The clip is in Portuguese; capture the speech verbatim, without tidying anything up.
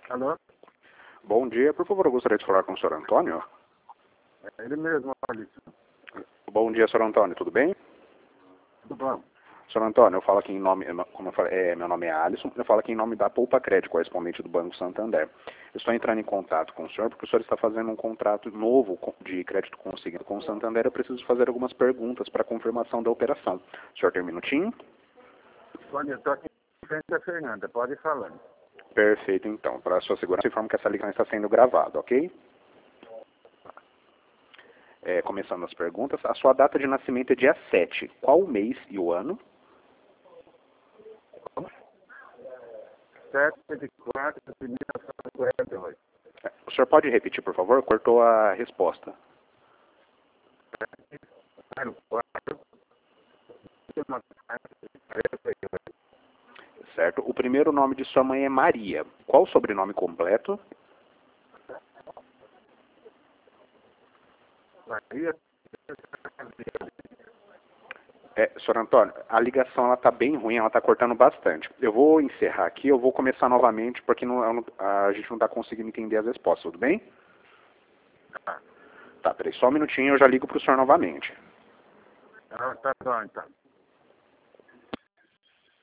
Alô? Bom dia, por favor, eu gostaria de falar com o senhor Antônio. É ele mesmo, Alisson. Bom dia, senhor Antônio, tudo bem? Tudo bom? Senhor Antônio, eu falo aqui em nome, como eu falei, é, meu nome é Alisson, eu falo aqui em nome da Poupa Crédito, correspondente do Banco Santander. Eu estou entrando em contato com o senhor porque o senhor está fazendo um contrato novo de crédito consignado com o Santander. Eu preciso fazer algumas perguntas para confirmação da operação. O senhor tem um minutinho? Pode, eu estou aqui em frente da Fernanda, pode ir falando. Perfeito, então. Para a sua segurança, eu informo que essa ligação está sendo gravada, ok? É, começando as perguntas, a sua data de nascimento é dia sete. Qual o mês e o ano? sete de quatro de mil novecentos e quarenta e dois. O senhor pode repetir, por favor? Cortou a resposta. quatro de mil novecentos e quarenta e dois. Certo. O primeiro nome de sua mãe é Maria. Qual o sobrenome completo? Maria. É, senhor Antônio, a ligação ela está bem ruim, ela está cortando bastante. Eu vou encerrar aqui, eu vou começar novamente, porque não, eu não- a gente não está conseguindo entender as respostas, tudo bem? Tá, Tá, peraí, só um minutinho, eu já ligo para o senhor novamente. ah, tá bom então.